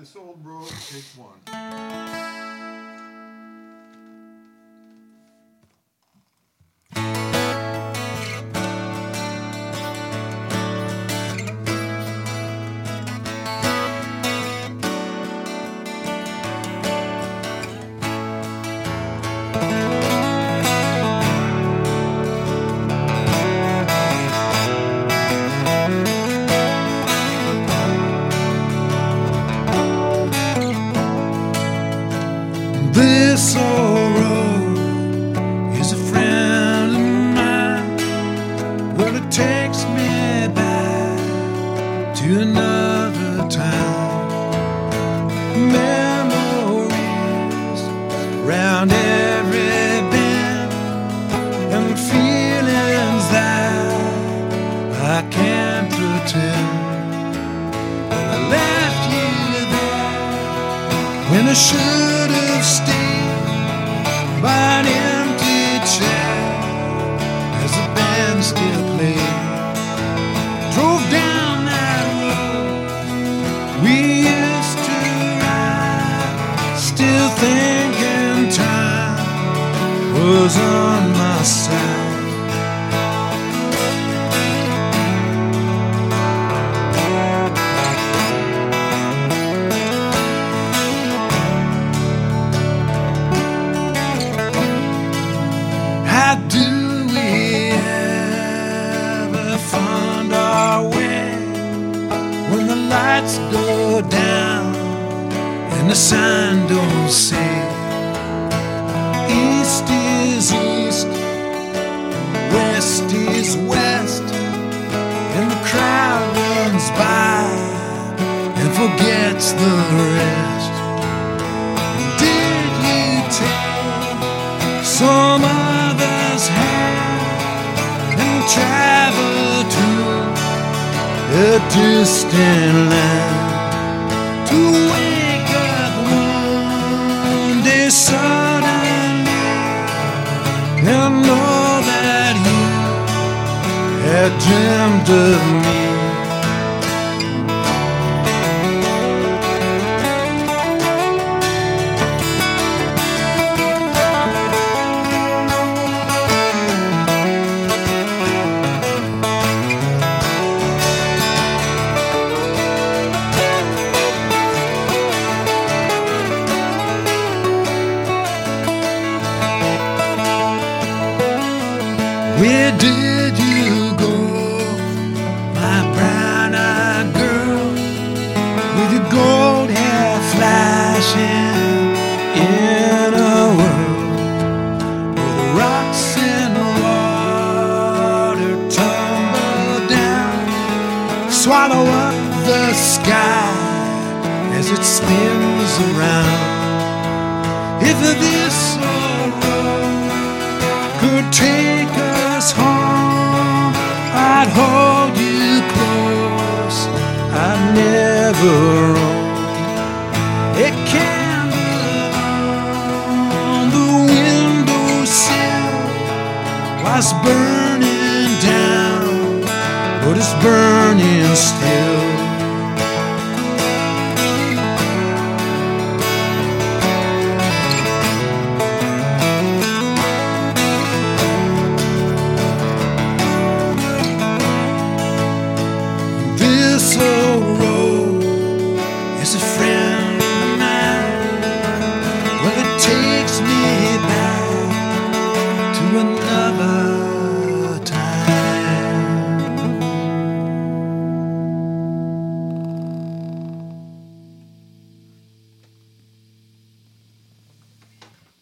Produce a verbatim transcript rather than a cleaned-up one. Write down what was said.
This Old Road, take one. This old road is a friend of mine. Well, it takes me back to another time. Memories round every bend, and feelings that I can't pretend. I left you there when I should have stayed by an empty chair as the band still played. Drove down that road we used to ride, still thinking time was on my side. How do we ever find our way when the lights go down and the sign don't say east is east, west is west, and the crowd runs by and forgets the rest? Did you take some other's hand and travel to a distant land, to wake up one day suddenly and know that you had dreamed of me? Where did you go, my brown-eyed girl, with your gold hair flashing in a world where the rocks and water tumble down, swallow up the sky as it spins around? If this old road could take us home, I'd hold you close, I'd never roam. A candle on the windowsill was burning down, but it's burning still.